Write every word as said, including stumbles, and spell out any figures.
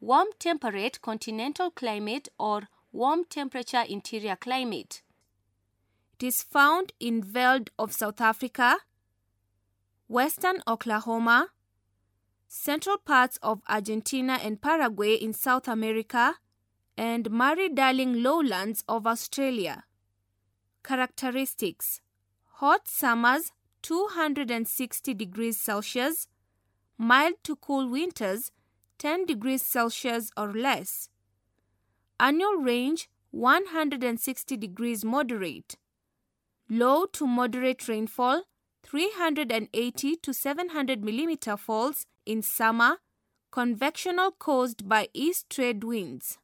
warm temperate continental climate or warm temperature interior climate. It is found in Veld of South Africa, western Oklahoma, central parts of Argentina and Paraguay in South America, and Murray-Darling lowlands of Australia. Characteristics: hot summers two hundred sixty degrees Celsius, mild to cool winters ten degrees Celsius or less. Annual range one hundred sixty degrees moderate. Low to moderate rainfall three hundred eighty to seven hundred millimeter falls in summer, convectional caused by east trade winds.